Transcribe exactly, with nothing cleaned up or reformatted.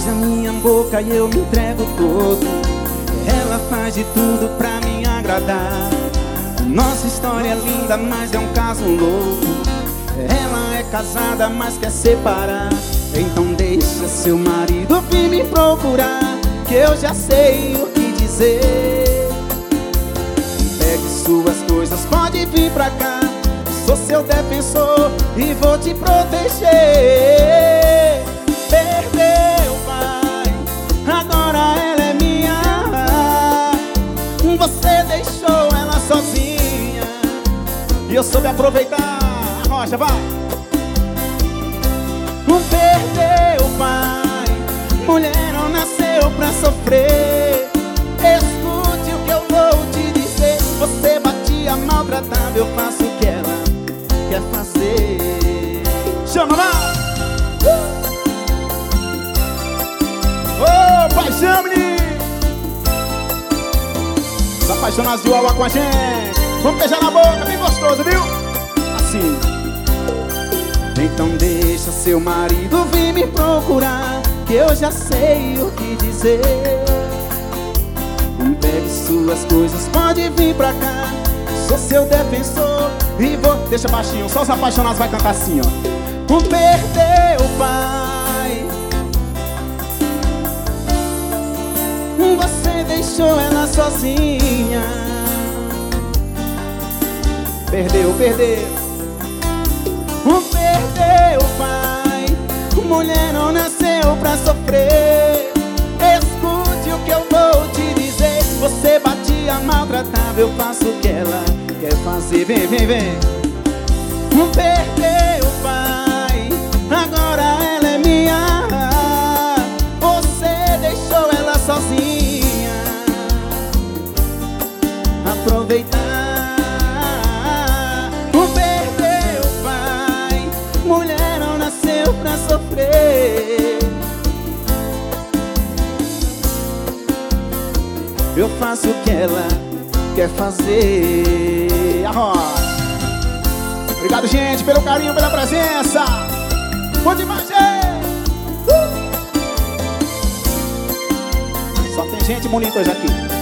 beija minha boca e eu me entrego todo. Ela faz de tudo pra me agradar. Nossa história é linda, mas é um caso louco. Ela é casada, mas quer separar. Então deixa seu marido vir me procurar, que eu já sei o que dizer. Pegue suas coisas, pode vir pra cá. Sou seu defensor e vou te proteger. Perdeu, pai, agora ela é minha. Você deixou ela sozinha e eu soube aproveitar. Rocha, vai! Perdeu, pai, mulher não nasceu pra sofrer. Escute o que eu vou te dizer. Você batia, maltratava, eu faço o que ela quer fazer. Chama lá! Ô, oh, paixão, menino! Os apaixonados de Uauá com a gente. Vamos beijar na boca, bem gostoso, viu? Assim. Então deixa seu marido vir me procurar, que eu já sei o que dizer. Pegue suas coisas, pode vir pra cá. Sou seu defensor e vou... Deixa baixinho, só os apaixonados vai cantar assim, ó. Perdeu, pai, você deixou ela sozinha. Perdeu, perdeu. Perdeu, pai, mulher não nasceu pra sofrer. Escute o que eu vou te dizer. Você batia, maltratava, eu faço o que ela quer fazer. Vem, vem, vem. Perdeu, pai, agora ela é minha. Você deixou ela sozinha. Aproveitar. Perdeu, pai, mulher não nasceu pra sofrer. Eu faço o que ela quer fazer. Arroz. Obrigado, gente, pelo carinho, pela presença. Bom demais, gente. Uh! Só tem gente bonita hoje aqui.